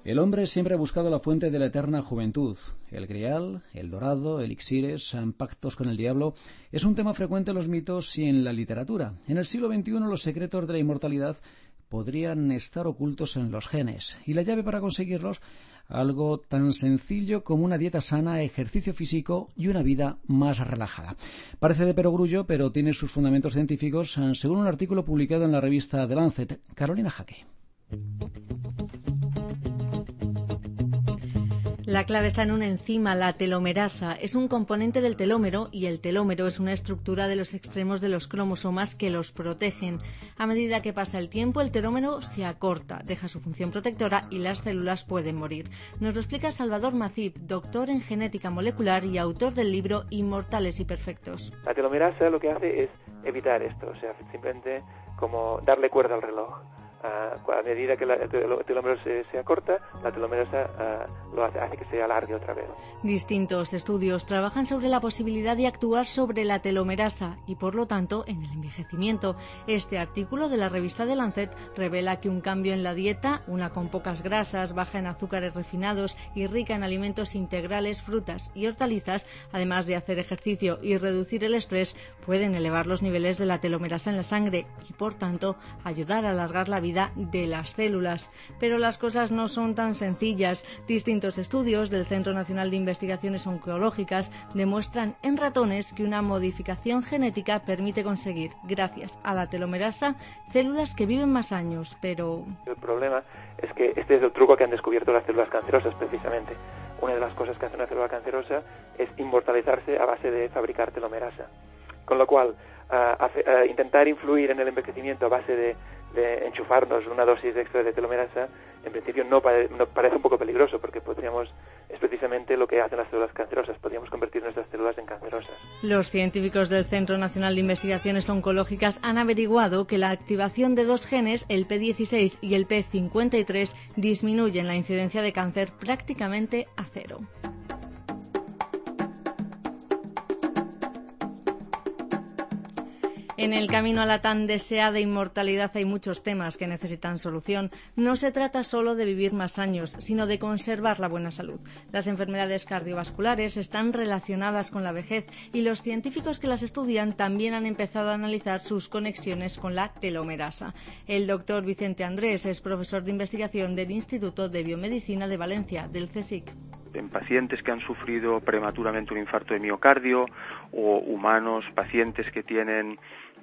El hombre siempre ha buscado la fuente de la eterna juventud. El grial, el dorado, elixires, pactos con el diablo, es un tema frecuente en los mitos y en la literatura. En el siglo XXI los secretos de la inmortalidad podrían estar ocultos en los genes, y la llave para conseguirlos, algo tan sencillo como una dieta sana, ejercicio físico y una vida más relajada. Parece de perogrullo, pero tiene sus fundamentos científicos, según un artículo publicado en la revista The Lancet. Carolina Jaque. La clave está en una enzima, la telomerasa. Es un componente del telómero y el telómero es una estructura de los extremos de los cromosomas que los protegen. A medida que pasa el tiempo, el telómero se acorta, deja su función protectora y las células pueden morir. Nos lo explica Salvador Macip, doctor en genética molecular y autor del libro Inmortales y Perfectos. La telomerasa lo que hace es evitar esto, o sea, simplemente como darle cuerda al reloj. A medida que el telómero se acorta, la telomerasa lo hace que se alargue otra vez. Distintos estudios trabajan sobre la posibilidad de actuar sobre la telomerasa y, por lo tanto, en el envejecimiento. Este artículo de la revista The Lancet revela que un cambio en la dieta, una con pocas grasas, baja en azúcares refinados y rica en alimentos integrales, frutas y hortalizas, además de hacer ejercicio y reducir el estrés, pueden elevar los niveles de la telomerasa en la sangre y, por tanto, ayudar a alargar la vida de las células. Pero las cosas no son tan sencillas. Distintos estudios del Centro Nacional de Investigaciones Oncológicas demuestran en ratones que una modificación genética permite conseguir, gracias a la telomerasa, células que viven más años, pero... El problema es que este es el truco que han descubierto las células cancerosas, precisamente. Una de las cosas que hace una célula cancerosa es inmortalizarse a base de fabricar telomerasa. Con lo cual, intentar influir en el envejecimiento a base de enchufarnos una dosis extra de telomerasa, en principio no parece un poco peligroso, porque es precisamente lo que hacen las células cancerosas, podríamos convertir nuestras células en cancerosas. Los científicos del Centro Nacional de Investigaciones Oncológicas han averiguado que la activación de dos genes, el P16 y el P53, disminuyen la incidencia de cáncer prácticamente a cero. En el camino a la tan deseada inmortalidad hay muchos temas que necesitan solución. No se trata solo de vivir más años, sino de conservar la buena salud. Las enfermedades cardiovasculares están relacionadas con la vejez y los científicos que las estudian también han empezado a analizar sus conexiones con la telomerasa. El doctor Vicente Andrés es profesor de investigación del Instituto de Biomedicina de Valencia, del CSIC. En pacientes que han sufrido prematuramente un infarto de miocardio o humanos, pacientes que tienen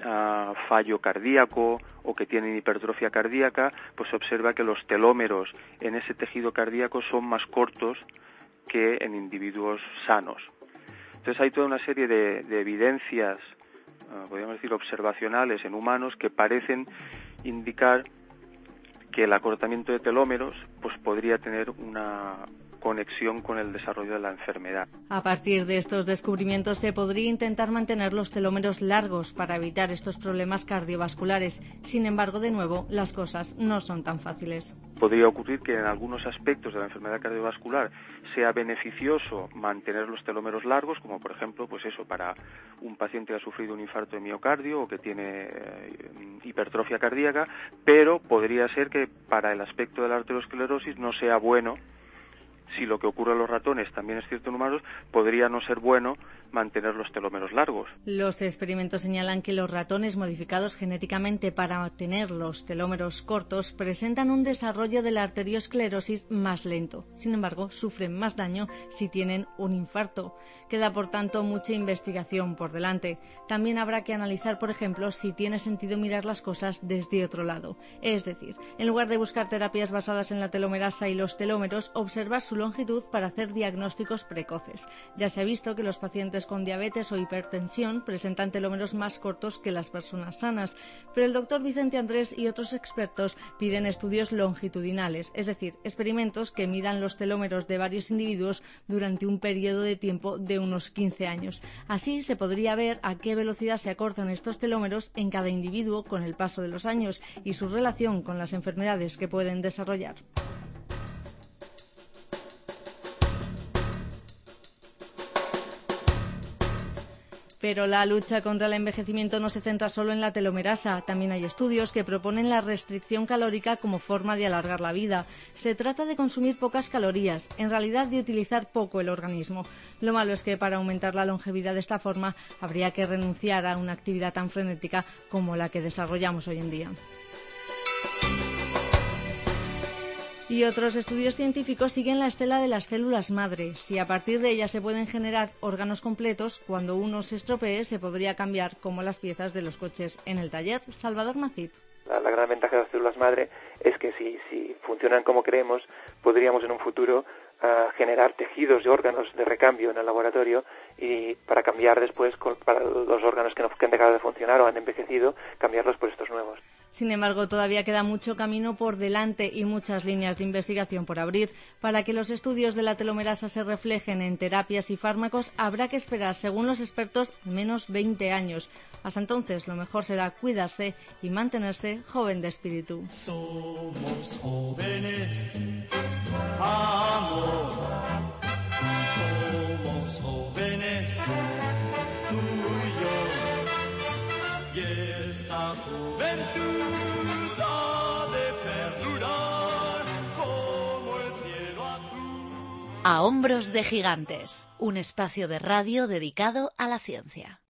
fallo cardíaco o que tienen hipertrofia cardíaca, pues se observa que los telómeros en ese tejido cardíaco son más cortos que en individuos sanos. Entonces hay toda una serie de evidencias, podríamos decir observacionales en humanos, que parecen indicar que el acortamiento de telómeros pues podría tener una conexión con el desarrollo de la enfermedad. A partir de estos descubrimientos se podría intentar mantener los telómeros largos para evitar estos problemas cardiovasculares. Sin embargo, de nuevo, las cosas no son tan fáciles. Podría ocurrir que en algunos aspectos de la enfermedad cardiovascular sea beneficioso mantener los telómeros largos, como por ejemplo, pues eso, para un paciente que ha sufrido un infarto de miocardio o que tiene hipertrofia cardíaca, pero podría ser que para el aspecto de la arteriosclerosis no sea bueno. Si lo que ocurre a los ratones también es cierto en humanos, podría no ser bueno mantener los telómeros largos. Los experimentos señalan que los ratones modificados genéticamente para tener los telómeros cortos presentan un desarrollo de la arteriosclerosis más lento. Sin embargo, sufren más daño si tienen un infarto. Queda, por tanto, mucha investigación por delante. También habrá que analizar, por ejemplo, si tiene sentido mirar las cosas desde otro lado. Es decir, en lugar de buscar terapias basadas en la telomerasa y los telómeros, observar su longitud para hacer diagnósticos precoces. Ya se ha visto que los pacientes con diabetes o hipertensión presentan telómeros más cortos que las personas sanas, pero el doctor Vicente Andrés y otros expertos piden estudios longitudinales, es decir, experimentos que midan los telómeros de varios individuos durante un periodo de tiempo de unos 15 años. Así se podría ver a qué velocidad se acortan estos telómeros en cada individuo con el paso de los años y su relación con las enfermedades que pueden desarrollar. Pero la lucha contra el envejecimiento no se centra solo en la telomerasa. También hay estudios que proponen la restricción calórica como forma de alargar la vida. Se trata de consumir pocas calorías, en realidad de utilizar poco el organismo. Lo malo es que para aumentar la longevidad de esta forma habría que renunciar a una actividad tan frenética como la que desarrollamos hoy en día. Y otros estudios científicos siguen la estela de las células madre. Si a partir de ellas se pueden generar órganos completos, cuando uno se estropee se podría cambiar como las piezas de los coches en el taller. Salvador Macip. La gran ventaja de las células madre es que si funcionan como creemos, podríamos en un futuro generar tejidos y órganos de recambio en el laboratorio y para cambiar después para los órganos que han dejado de funcionar o han envejecido, cambiarlos por estos nuevos. Sin embargo, todavía queda mucho camino por delante y muchas líneas de investigación por abrir. Para que los estudios de la telomerasa se reflejen en terapias y fármacos, habrá que esperar, según los expertos, al menos 20 años. Hasta entonces, lo mejor será cuidarse y mantenerse joven de espíritu. Somos jóvenes, amor. Somos jóvenes, tú y yo. Y esta juventud ha de perdurar como el cielo azul. A hombros de gigantes, un espacio de radio dedicado a la ciencia.